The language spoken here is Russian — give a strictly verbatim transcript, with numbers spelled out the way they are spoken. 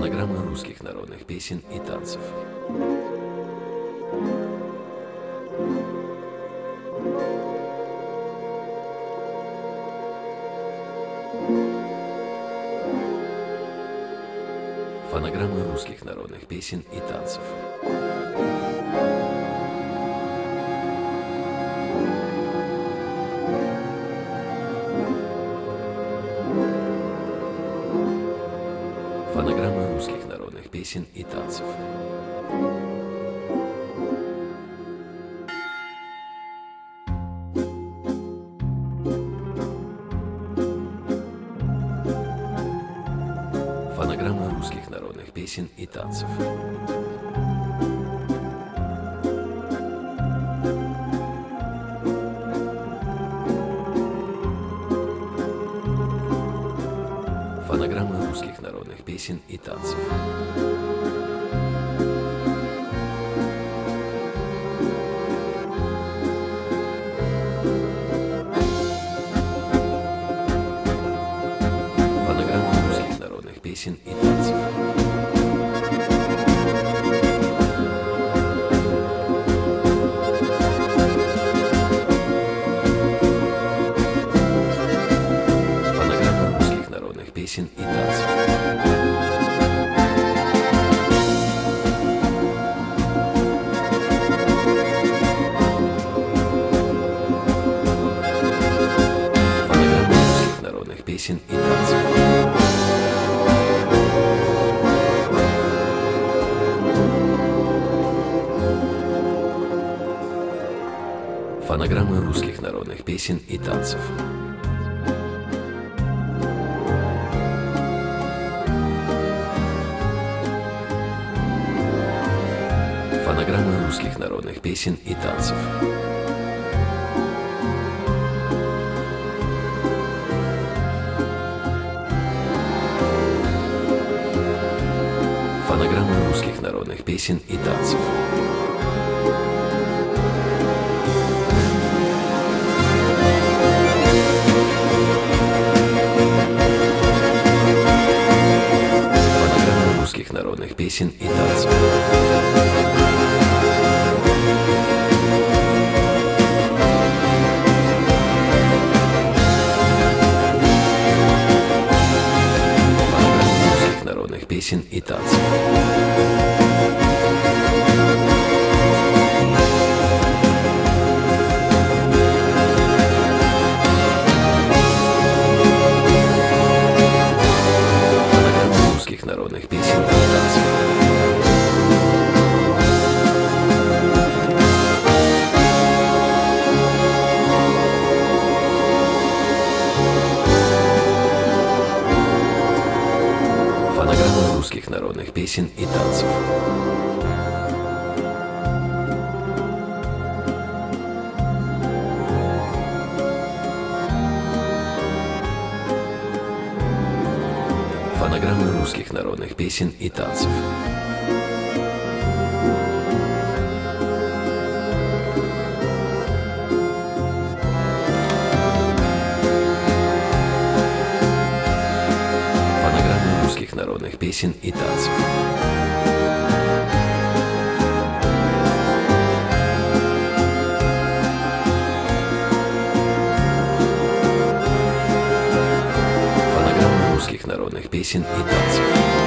Фонограмма русских народных песен и танцев. Фонограмма русских народных песен и танцев. Фонограмма русских народных песен и танцев. Фонограмма русских народных песен и танцев. Фонограмма русских народных песен и танцев. Фонограмма русских народных песен и танцев. Фонограмма русских народных песен и танцев. Песен и танцев. Фонограмма русских народных песен и танцев. Фонограмма русских народных песен и танцев. Фонограмма русских народных песен и танцев. Фонограмма русских народных песен и танцев. Народных песен и танцев. Фонограмма русских народных песен и танцев. Фонограмма русских народных песен и танцев. Фонограмма русских народных песен и танцев. Народных песен и танцев. Фонограмма русских народных песен и танцев.